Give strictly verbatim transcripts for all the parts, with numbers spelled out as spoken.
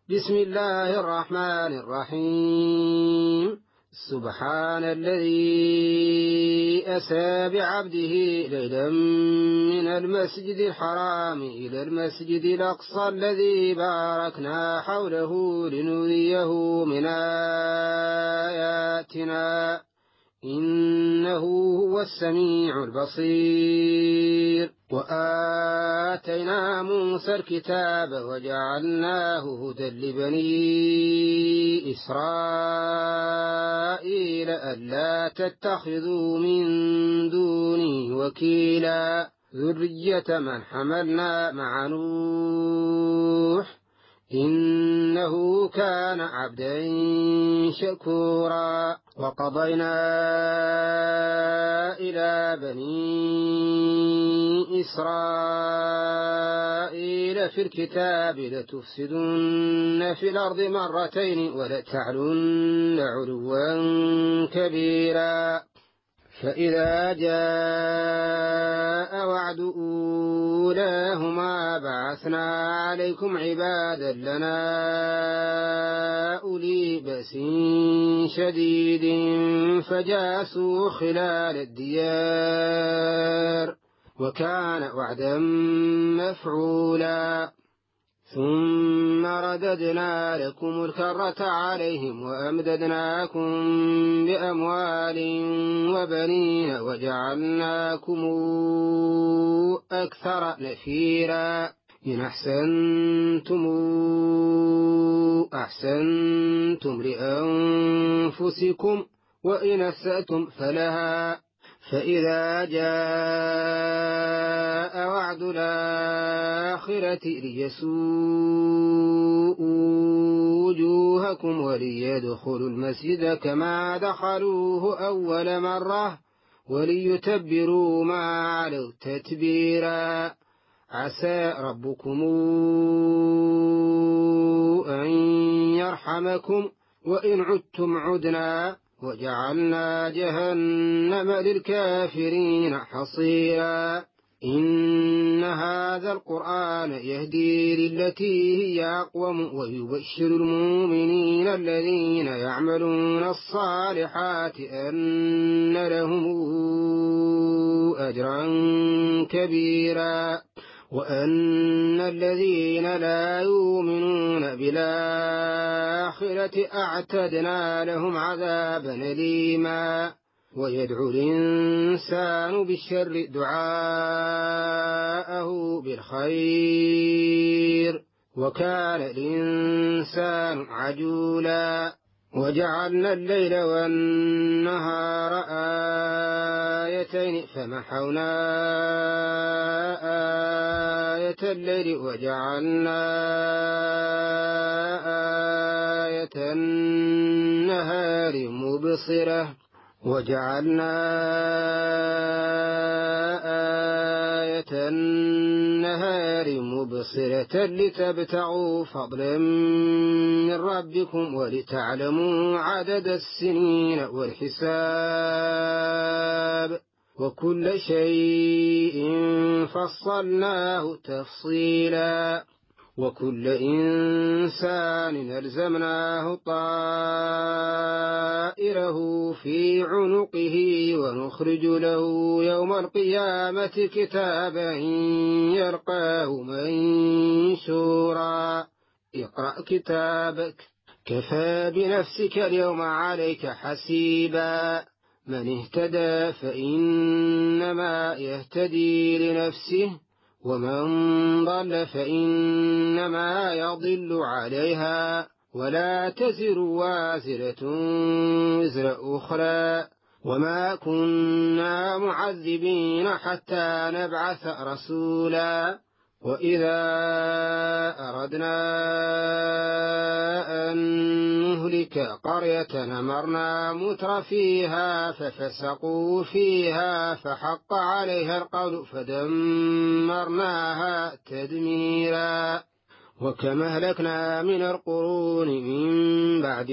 بسم الله الرحمن الرحيم. سبحان الذي أسى بعبده ليلا من المسجد الحرام إلى المسجد الأقصى الذي باركنا حوله لنريه من آياتنا إنه هو السميع البصير. وآتينا موسى الكتاب وجعلناه هدى لبني إسرائيل ألا تتخذوا من دوني وكيلا ذرية من حملنا مع نوح إنه كان عبدا شكورا. وقضينا إلى بني إسرائيل في الكتاب لتفسدن في الأرض مرتين ولتعلن علوا كبيرا. فإذا جاء وعد أولاهما بعثنا عليكم عبادا لنا أولي بأس شديد فجاسوا خلال الديار وكان وعدا مفعولا. ثم رددنا لكم الكرة عليهم وأمددناكم بأموال وبنين وجعلناكم أكثر نفيرا. إن أحسنتم أحسنتم لأنفسكم وإن أسأتم فلها. فإذا جاء وعد الآخرة ليسوءوا وجوهكم وليدخلوا المسجد كما دخلوه أول مرة وليتبروا ما علوا تتبيرا. عسى ربكم أن يرحمكم وإن عدتم عدنا وجعلنا جهنم للكافرين حصيرا. إن هذا القرآن يهدي للتي هي أقوم ويبشر المؤمنين الذين يعملون الصالحات أن لهم أجرا كبيرا وأن الذين لا يؤمنون بالآخرة أعتدنا لهم عذابا أليما. ويدعو الإنسان بالشر دعاءه بالخير وكان الإنسان عجولا. وجعلنا الليل والنهار آيتين فمحونا آية الليل وجعلنا آية النهار مبصرة وجعلنا آية النهار مبصرة لتبتغوا فضلا من ربكم ولتعلموا عدد السنين والحساب وكل شيء فصلناه تفصيلا. وكل إنسان ألزمناه طائره في عنقه ونخرج له يوم القيامة كتابا يلقاه منشورا. اقرأ كتابك كفى بنفسك اليوم عليك حسيبا. من اهتدى فإنما يهتدي لنفسه ومن ضل فإنما يضل عليها ولا تزر وازرة وزر أخرى وما كنا معذبين حتى نبعث رسولا. وإذا أردنا أن نهلك قرية أمرنا متر فيها ففسقوا فيها فحق عليها القول فدمرناها تدميرا. وكم أهلكنا من القرون من بعد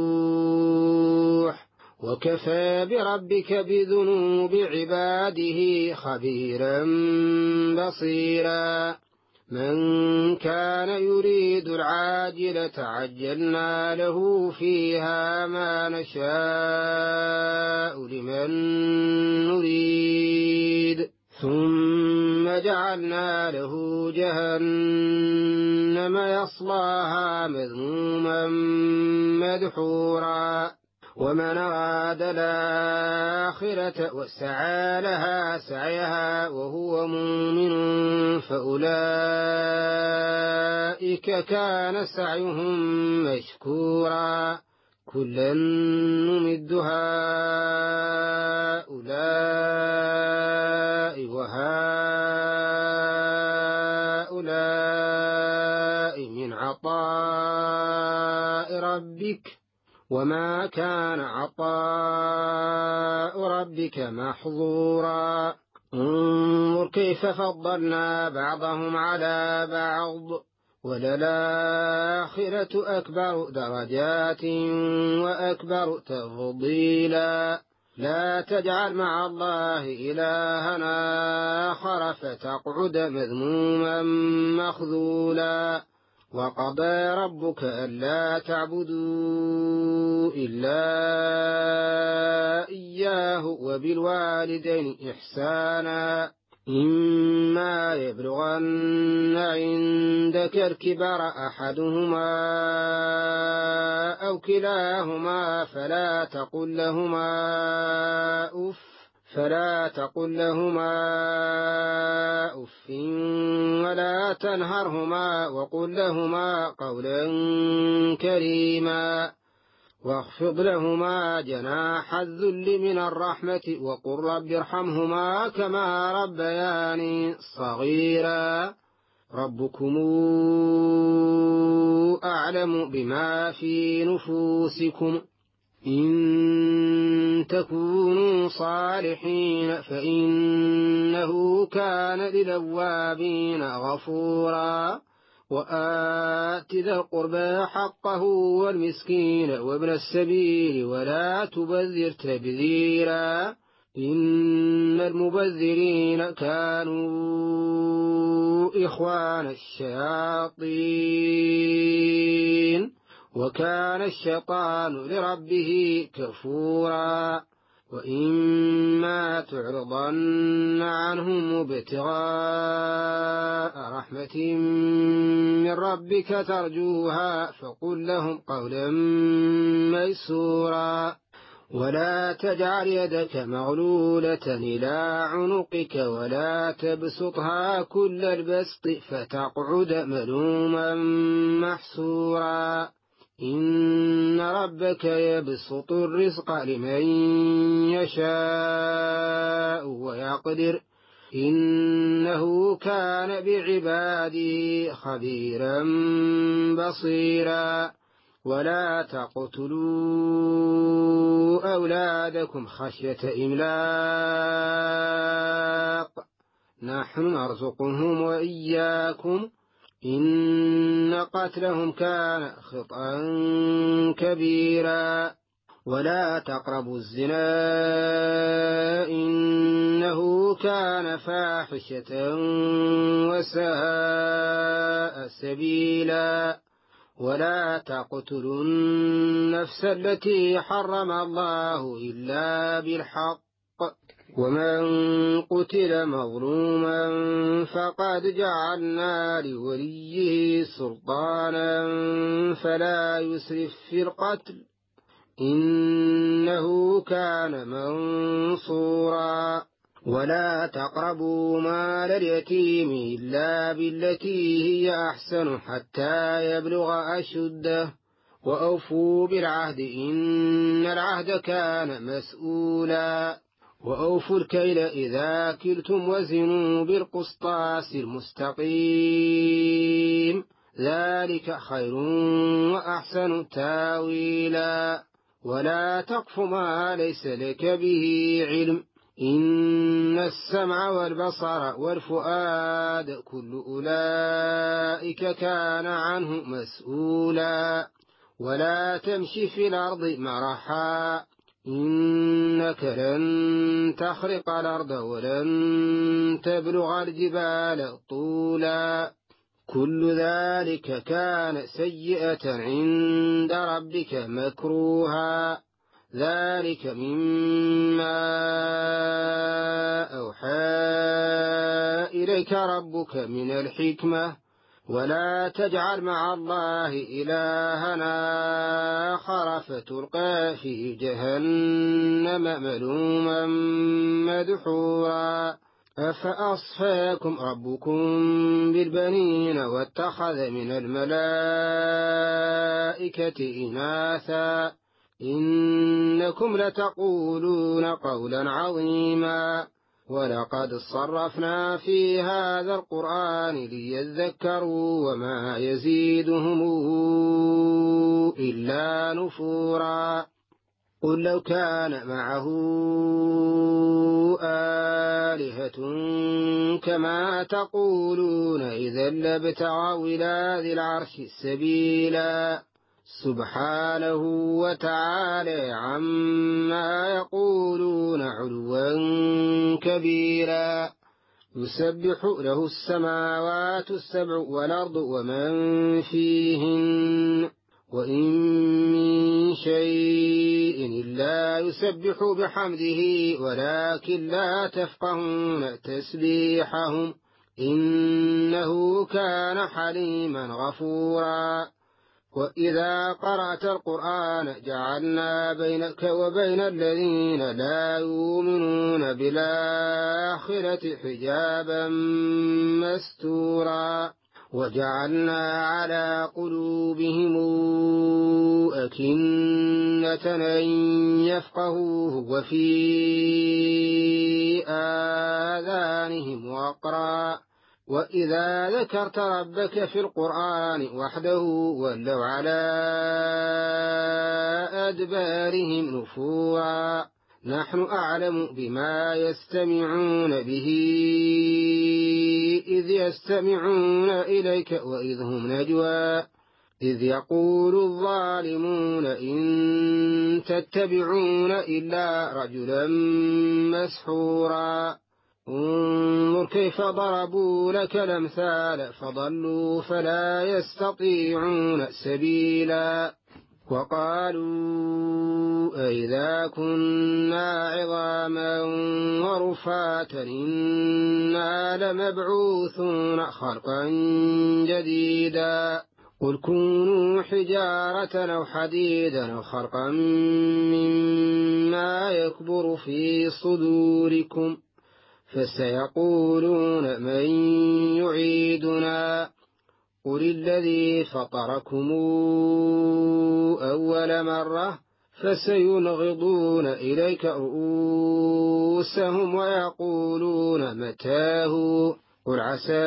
نوح وكفى بربك بذنوب عباده خبيرا بصيرا. من كان يريد العاجلة عجلنا له فيها ما نشاء لمن نريد ثم جعلنا له جهنم يصلاها مذموما مدحورا ومن أراد الآخرة وسعى لها سعيها وهو مؤمن فأولئك كان سعيهم مشكورا كلا نمد هؤلاء وهؤلاء من عطاء ربك وما كان عطاء ربك محظورا انظر كيف فضلنا بعضهم على بعض وللآخرة أكبر درجات وأكبر تفضيلا لا تجعل مع الله إلها آخر فتقعد مذموما مخذولا وقضى ربك ألا تعبدوا إلا إياه وبالوالدين إحسانا إما يبلغن عندك الكبر أحدهما أو كلاهما فلا تقل لهما أف فلا تقل لهما أف ولا تنهرهما وقل لهما قولا كريما واخفض لهما جناح الذل من الرحمة وقل رب ارحمهما كما ربياني صغيرا ربكم أعلم بما في نفوسكم إن تكونوا صالحين فإنه كان للأوابين غفورا وآت ذا القربى حقه والمسكين وابن السبيل ولا تبذر تبذيرا إن المبذرين كانوا إخوان الشياطين وكان الشيطان لربه كفورا وإما تعرضن عنهم ابتغاء رحمة من ربك ترجوها فقل لهم قولا ميسورا ولا تجعل يدك مغلولة إلى عنقك ولا تبسطها كل البسط فتقعد ملوما محسورا إن ربك يبسط الرزق لمن يشاء ويقدر إنه كان بعباده خبيرا بصيرا ولا تقتلوا أولادكم خشية إملاق نحن نرزقهم وإياكم إن قتلهم كان خطأ كبيرا ولا تقربوا الزنا إنه كان فاحشة وساء سبيلا ولا تقتلوا النفس التي حرم الله إلا بالحق ومن قتل مظلوما فقد جعلنا لوليه سلطانا فلا يسرف في القتل إنه كان منصورا ولا تقربوا مال اليتيم إلا بالتي هي أحسن حتى يبلغ أشده وأوفوا بالعهد إن العهد كان مسؤولا وأوفوا الكيل إذا كلتم وزنوا بالقسطاس المستقيم ذلك خير وأحسن تاويلا ولا تقف ما ليس لك به علم إن السمع والبصر والفؤاد كل أولئك كان عنه مسؤولا ولا تمشي في الأرض مرحا إنك لن تخرق الأرض ولن تبلغ الجبال طولا كل ذلك كان سيئة عند ربك مكروها ذلك مما أوحى إليك ربك من الحكمة ولا تجعل مع الله إلهنا آخر فتلقى في جهنم ملوما مدحورا أفأصفاكم ربكم بالبنين واتخذ من الملائكة إناثا إنكم لتقولون قولا عظيما ولقد صرفنا في هذا القرآن ليذكروا وما يزيدهم إلا نفورا قل لو كان معه آلهة كما تقولون إذا لابتغوا إلى ذي العرش سبيلا سبحانه وتعالى عما يقولون علوا كبيرا يسبح له السماوات السبع والأرض ومن فيهن وإن من شيء إلا يسبح بحمده ولكن لا تفقهون تسبيحهم إنه كان حليما غفورا وإذا قرأت القرآن جعلنا بينك وبين الذين لا يؤمنون بالآخرة حجابا مستورا وجعلنا على قلوبهم أكنة أن يفقهوه وفي آذانهم وقرا وإذا ذكرت ربك في القرآن وحده ولوا على أدبارهم نفورا نحن أعلم بما يستمعون به إذ يستمعون إليك وإذ هم نجوى إذ يقول الظالمون إن تتبعون إلا رجلا مسحورا انظر كيف ضربوا لك الأمثال فضلوا فلا يستطيعون سبيلا وقالوا أئذا كنا عظاما ورفاتا إنا لمبعوثون خلقا جديدا قل كونوا حجارة أو حديدا أو خلقا مما يكبر في صدوركم فسيقولون من يعيدنا قل الذي فطركم أول مرة فسينغضون إليك رؤوسهم ويقولون متاه قل عسى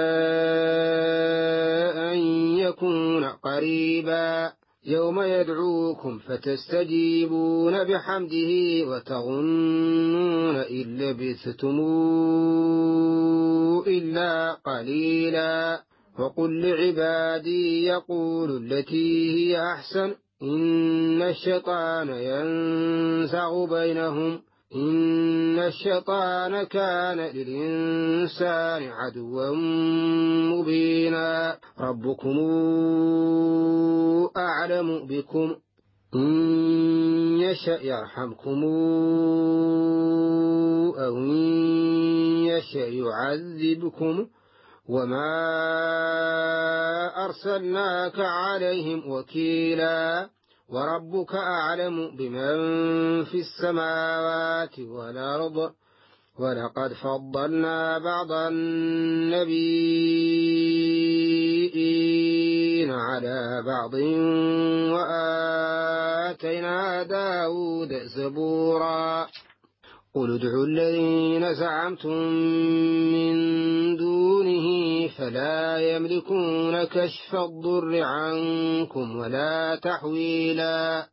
أن يكون قريبا يوم يدعوكم فتستجيبون بحمده وتظنون إن لبثتم إلا قليلا وقل لعبادي يقولوا التي هي أحسن إن الشيطان ينزغ بينهم إن الشيطان كان للإنسان عدوا مبينا ربكم أعلم بكم إن يشأ يرحمكم أو إن يشأ يعذبكم وما أرسلناك عليهم وكيلا وربك أعلم بمن في السماوات والأرض ولقد فضلنا بعض النبيين على بعض وآتينا داود زبورا قل ادعوا الذين زعمتم من دونه فلا يملكون كشف الضر عنكم ولا تحويلا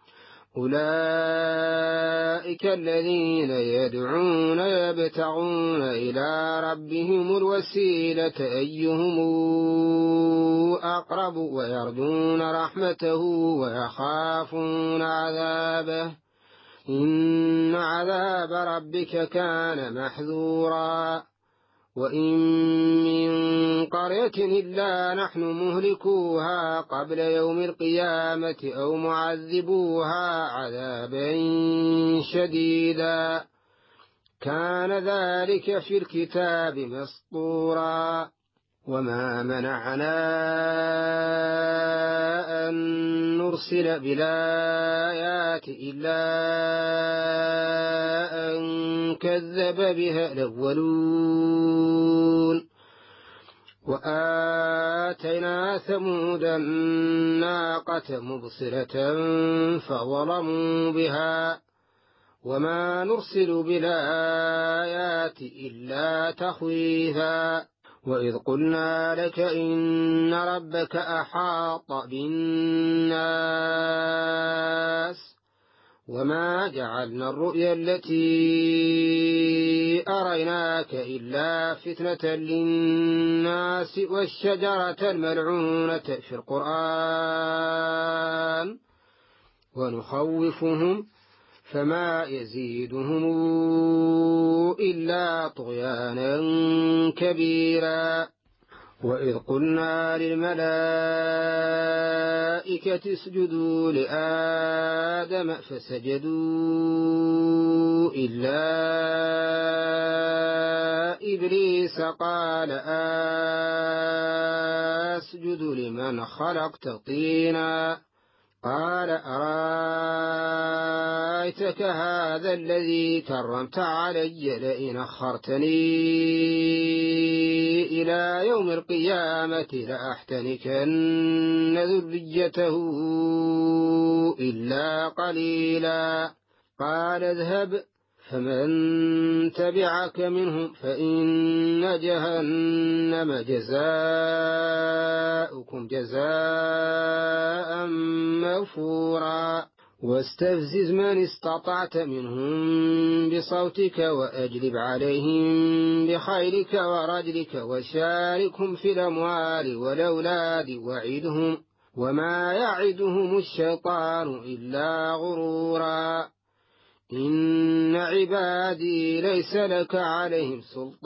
أولئك الذين يدعون يبتغون إلى ربهم الوسيلة أيهم أقرب ويرجون رحمته ويخافون عذابه إن عذاب ربك كان محذورا وإن من قرية إلا نحن مهلكوها قبل يوم القيامة أو معذبوها عذابا شديدا كان ذلك في الكتاب مسطورا وما منعنا أن نرسل بالآيات إلا أن كذب بها الأولون وآتينا ثمود الناقة مبصرة فظلموا بها وما نرسل بالآيات إلا تخويفا وإذ قلنا لك إن ربك أحاط بالناس وما جعلنا الرؤيا التي أريناك إلا فتنة للناس والشجرة الملعونة في القرآن ونخوفهم فما يزيدهم إلا طغيانا كبيرا وإذ قلنا للملائكة اسجدوا لآدم فسجدوا إلا إبليس قال أسجد لمن خلقت طينا قال أرأيتك هذا الذي كرمت علي لئن أخرتني إلى يوم القيامة لأحتنكن ذريته إلا قليلا قال اذهب فمن تبعك منهم فإن جهنم جزاؤكم جزاء مغفورا واستفزز من استطعت منهم بصوتك وأجلب عليهم بخيلك ورجلك وشاركهم في الأموال والأولاد وعدهم وما يعدهم الشيطان إلا غرورا إن عبادي ليس لك عليهم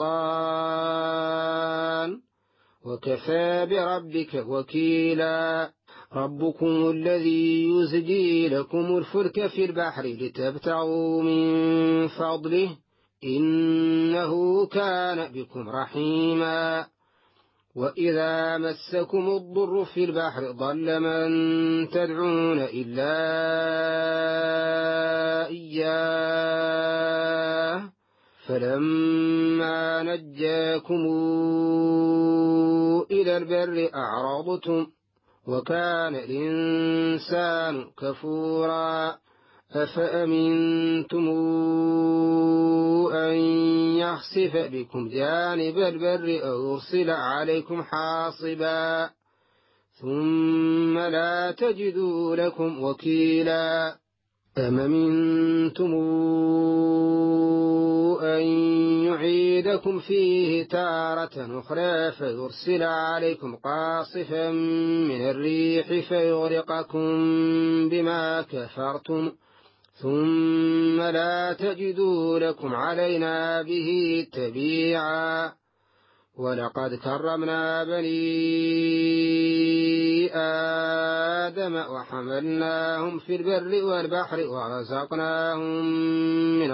سلطان وكفى بربك وكيلا ربكم الذي يزجي لكم الفلك في البحر لتبتغوا من فضله إنه كان بكم رحيما وإذا مسكم الضر في البحر ضل من تدعون إلا إياه فلما نجاكم إلى البر أعرضتم وكان الإنسان كفورا أفأمنتم أن يخسف بكم جانب البر أو يرسل عليكم حاصبا ثم لا تجدوا لكم وكيلا أم أمنتم أن يعيدكم فيه تارة أخرى فيرسل عليكم قاصفا من الريح فيغرقكم بما كفرتم ثم لا تجدوا لكم علينا به تبيعا ولقد كرمنا بني آدم وحملناهم في البر والبحر ورزقناهم من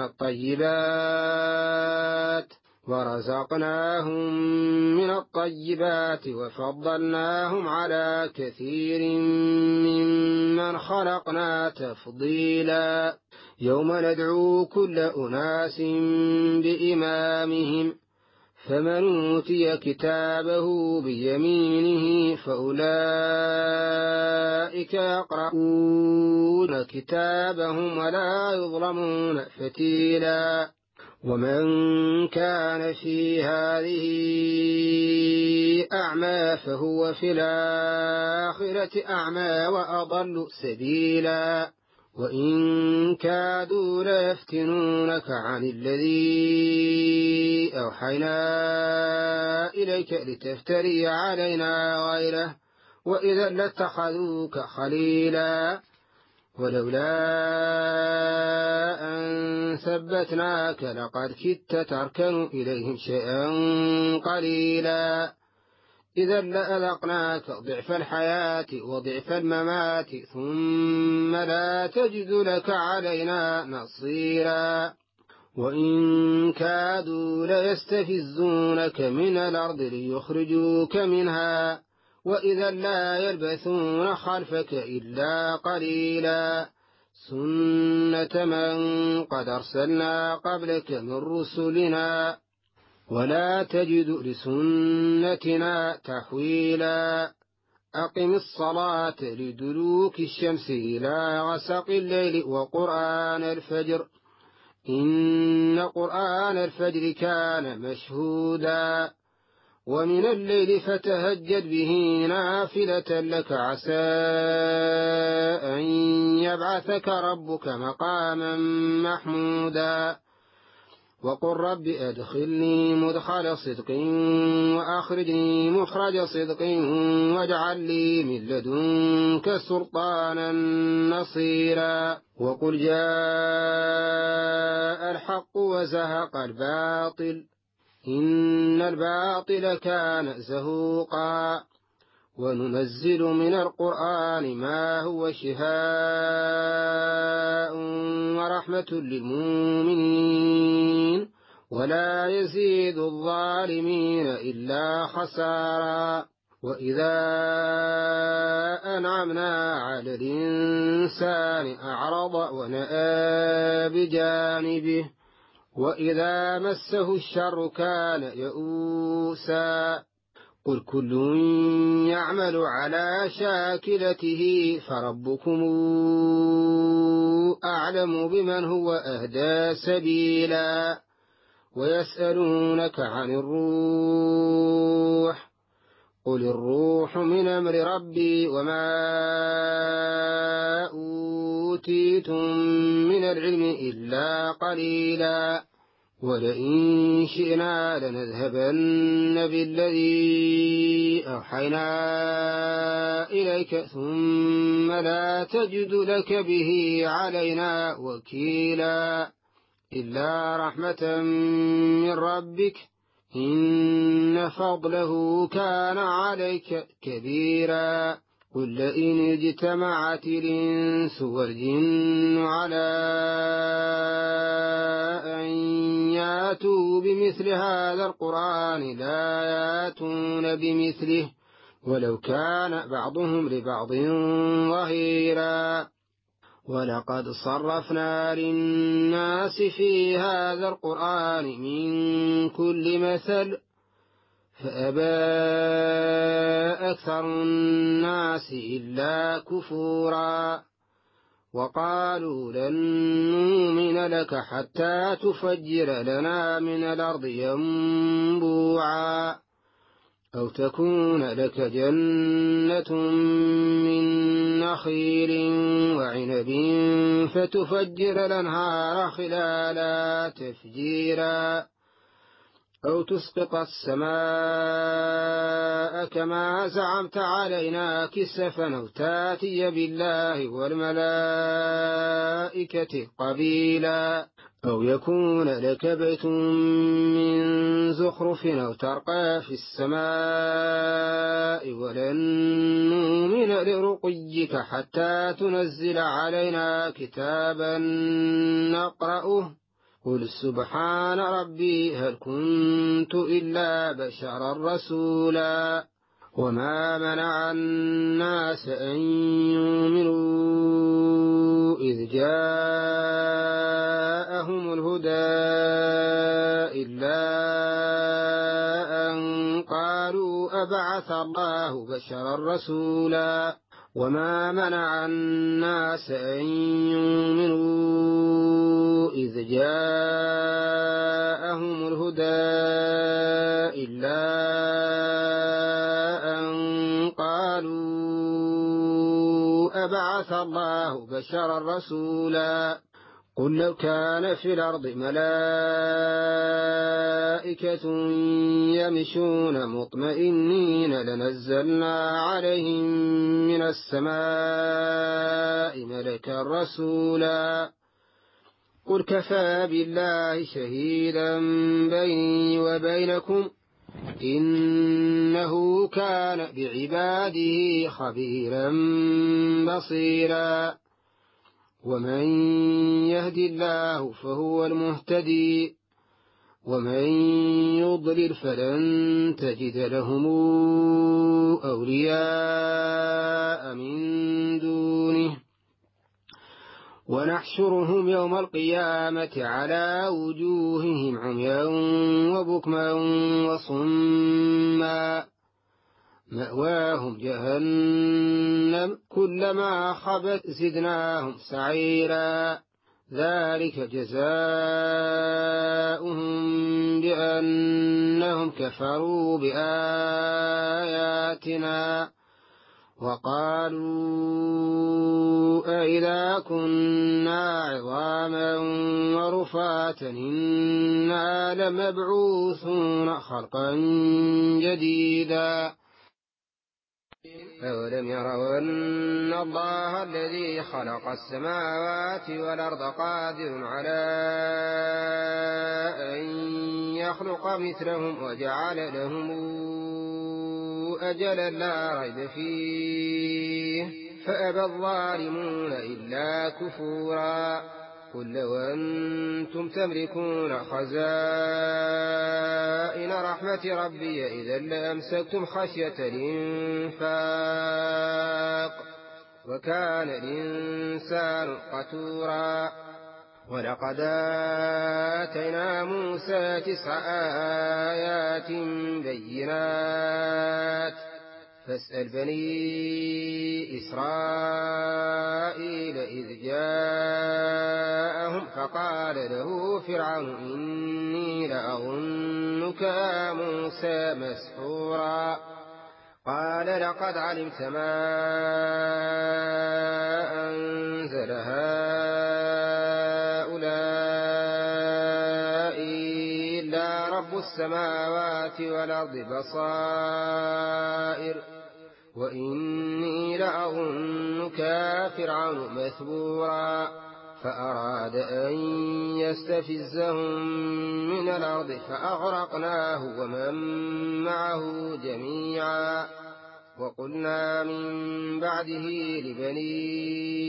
الطيبات ورزقناهم من الطيبات وفضلناهم على كثير ممن خلقنا تفضيلا يوم ندعو كل أناس بإمامهم فمن أوتي كتابه بيمينه فأولئك يقرؤون كتابهم ولا يظلمون فتيلا ومن كان في هذه أعمى فهو في الآخرة أعمى وأضل سبيلا وإن كادوا ليفتنونك عن الذي أوحينا إليك لتفتري علينا غيره وإذا لاتخذوك خليلا ولولا أن ثبتناك لقد كدت تركن إليهم شيئا قليلا إذا لأذقناك ضعف الحياة وضعف الممات ثم لا تجد لك علينا نصيرا وإن كادوا ليستفزونك من الأرض ليخرجوك منها وإذا لا يلبثون خلفك إلا قليلا سنة من قد أرسلنا قبلك من رسلنا ولا تجد لسنتنا تحويلا أقم الصلاة لدلوك الشمس إلى غسق الليل وقرآن الفجر إن قرآن الفجر كان مشهودا ومن الليل فتهجد به نافلة لك عسى أن يبعثك ربك مقاما محمودا وقل رب أدخلني مدخل صدق وأخرجني مخرج صدق واجعل لي من لدنك سلطانا نصيرا وقل جاء الحق وزهق الباطل إن الباطل كان زهوقا وننزل من القرآن ما هو شفاء ورحمة للمؤمنين ولا يزيد الظالمين إلا خسارا وإذا أنعمنا على الإنسان أعرض ونأى بجانبه وإذا مسه الشر كان يئوسا قل كل يعمل على شاكلته فربكم أعلم بمن هو أهدى سبيلا ويسألونك عن الروح قل الروح من أمر ربي وما أوتيتم من العلم إلا قليلا ولئن شئنا لنذهبن بالذي أوحينا إليك ثم لا تجد لك به علينا وكيلا إلا رحمة من ربك إن فضله كان عليك كبيرا قل لئن اجتمعت الإنس والجن على أن ياتوا بمثل هذا القرآن لا ياتون بمثله ولو كان بعضهم لبعض ظهيرا ولقد صرفنا للناس في هذا القرآن من كل مثل فأبى أكثر الناس إلا كفورا وقالوا لن نؤمن لك حتى تفجر لنا من الأرض ينبوعا أو تكون لك جنة من نخيل وعنب فتفجر الأنهار خلالا تفجيرا أو تسقط السماء كما زعمت علينا كسفا أو تاتي بالله والملائكة قبيلا أو يكون لك بيت من زخرف أو ترقى في السماء ولن نؤمن لرقيك حتى تنزل علينا كتابا نقرأه قل سبحان ربي هل كنت إلا بشرا رسولا وما منع الناس أن يؤمنوا إذ جاءهم الهدى إلا أن قالوا أبعث الله بشرا رسولا وما منع الناس أن يؤمنوا إذ جاءهم الهدى إلا أن قالوا أبعث الله بشرا رسولا قل لو كان في الأرض ملائكة يمشون مطمئنين لنزلنا عليهم من السماء ملكا رسولا قل كفى بالله شهيدا بيني وبينكم إنه كان بعباده خبيرا بصيرا ومن يهد الله فهو المهتدي ومن يضلل فلن تجد لهم أولياء من دونه ونحشرهم يوم القيامة على وجوههم عميا وبكما وصما مأواهم جهنم كلما خبت زدناهم سعيرا ذلك جزاؤهم بأنهم كفروا بآياتنا وقالوا أئذا كنا عظاما ورفاتا إنا لمبعوثون خلقا جديدا أولم يروا أن الله الذي خلق السماوات والأرض قادر على أن يخلق مثلهم وجعل لهم أجلا لا ريب فيه فأبى الظالمون إلا كفورا قل لو أنتم تملكون خزائن رحمة ربي إذا لأمسكتم خشية الإنفاق وكان الإنسان قتورا ولقد آتينا موسى تسع آيات بينات فاسأل بني إسرائيل إذ جاءهم فقال له فرعون إني لأظنك يا موسى مسحورا قال لقد علمت ما أنزل هؤلاء إلا رب السماوات والأرض بصائر وإني لأظنك فرعون مثبورا فأراد أن يستفزهم من الأرض فأغرقناه ومن معه جميعا وقلنا من بعده لبني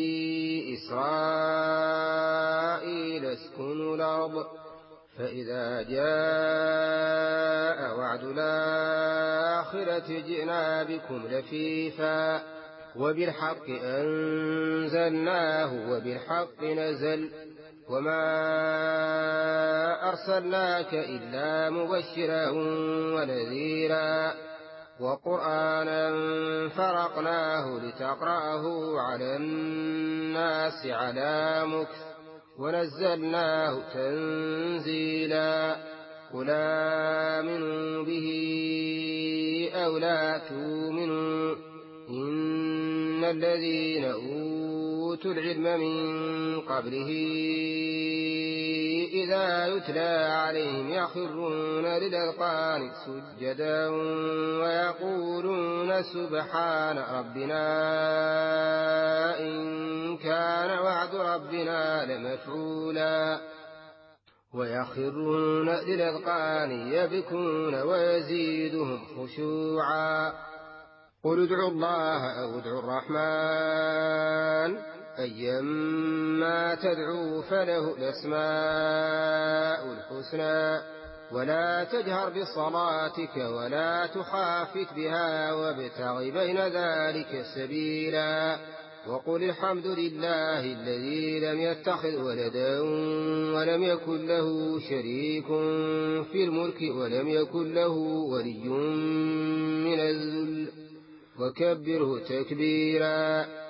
إسرائيل اسكنوا الأرض فإذا جاء وعد الآخرة جئنا بكم لفيفا وبالحق أنزلناه وبالحق نزل وما أرسلناك إلا مبشرا ونذيرا وقرآنا فرقناه لتقرأه على الناس على مكث ونزلناه تنزيلا قل آمنوا به أو لا تؤمنوا إن الذين أوتوا العلم من قبله إذا يتلى عليهم يخرون للأذقان سجدا ويقولون سبحان ربنا إن كان وعد ربنا لمفعولا ويخرون للأذقان يبكون ويزيدهم خشوعا قل ادعوا الله أو ادعوا الرحمن أيما تدعوا فله الأسماء الحسنى ولا تجهر بصلاتك ولا تخافت بها وابتغ بين ذلك سبيلا وقل الحمد لله الذي لم يتخذ ولدا ولم يكن له شريك في الملك ولم يكن له ولي من الذل وكبره تكبيرا